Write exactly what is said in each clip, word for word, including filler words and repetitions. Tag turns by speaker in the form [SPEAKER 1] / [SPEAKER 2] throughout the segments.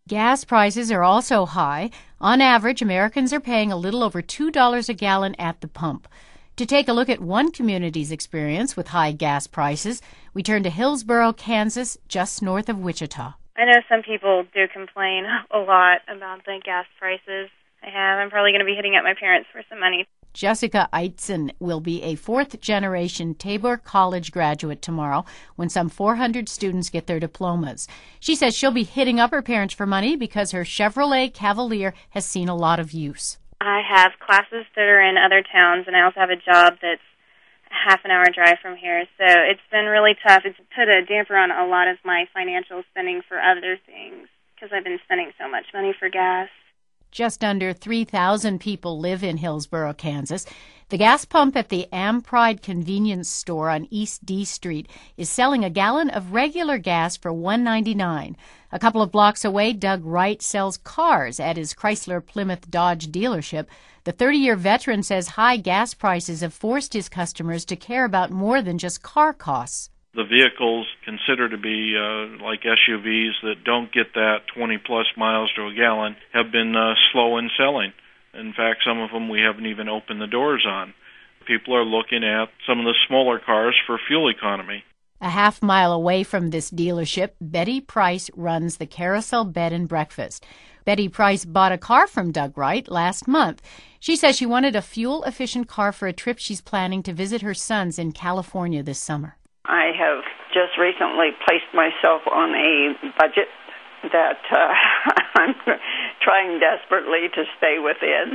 [SPEAKER 1] Gas prices are also high. On average, Americans are paying a little over two dollars a gallon at the pump. To take a look at one community's experience with high gas prices, we turn to Hillsboro, Kansas, just north of Wichita.
[SPEAKER 2] I know some people do complain a lot about the gas prices. I have. I'm probably going to be hitting up my parents for some money.
[SPEAKER 1] Jessica Eitzen will be a fourth-generation Tabor College graduate tomorrow when some four hundred students get their diplomas. She says she'll be hitting up her parents for money because her Chevrolet Cavalier has seen a lot of use.
[SPEAKER 2] I have classes that are in other towns, and I also have a job that's a half an hour drive from here. So it's been really tough. It's put a damper on a lot of my financial spending for other things because I've been spending so much money for gas.
[SPEAKER 1] Just under three thousand people live in Hillsboro, Kansas. The gas pump at the AmPride convenience store on East D Street is selling a gallon of regular gas for one dollar and ninety-nine cents. A couple of blocks away, Doug Wright sells cars at his Chrysler Plymouth Dodge dealership. The thirty-year veteran says high gas prices have forced his customers to care about more than just car costs.
[SPEAKER 3] The vehicles considered to be uh, like S U Vs that don't get that twenty-plus miles to a gallon have been uh, slow in selling. In fact, some of them we haven't even opened the doors on. People are looking at some of the smaller cars for fuel economy.
[SPEAKER 1] A half mile away from this dealership, Betty Price runs the Carousel Bed and Breakfast. Betty Price bought a car from Doug Wright last month. She says she wanted a fuel-efficient car for a trip she's planning to visit her sons in California this summer.
[SPEAKER 4] I have just recently placed myself on a budget that uh, I'm trying desperately to stay within.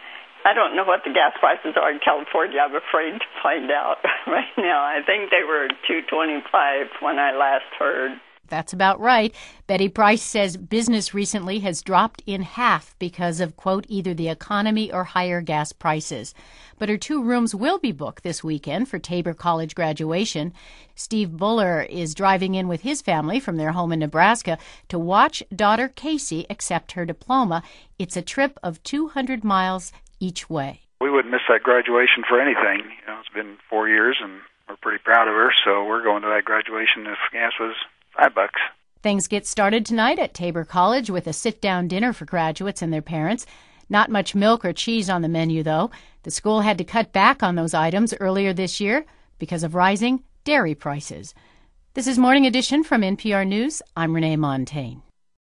[SPEAKER 4] I don't know what the gas prices are in California. I'm afraid to find out right now. I think they were two twenty-five when I last heard.
[SPEAKER 1] That's about right. Betty Price says business recently has dropped in half because of, quote, either the economy or higher gas prices. But her two rooms will be booked this weekend for Tabor College graduation. Steve Buller is driving in with his family from their home in Nebraska to watch daughter Casey accept her diploma. It's a trip of two hundred miles each way.
[SPEAKER 5] We wouldn't miss that graduation for anything. You know, it's been four years, and we're pretty proud of her, so we're going to that graduation if gas was Five bucks.
[SPEAKER 1] Things get started tonight at Tabor College with a sit-down dinner for graduates and their parents. Not much milk or cheese on the menu, though. The school had to cut back on those items earlier this year because of rising dairy prices. This is Morning Edition from N P R News. I'm Renee Montaigne.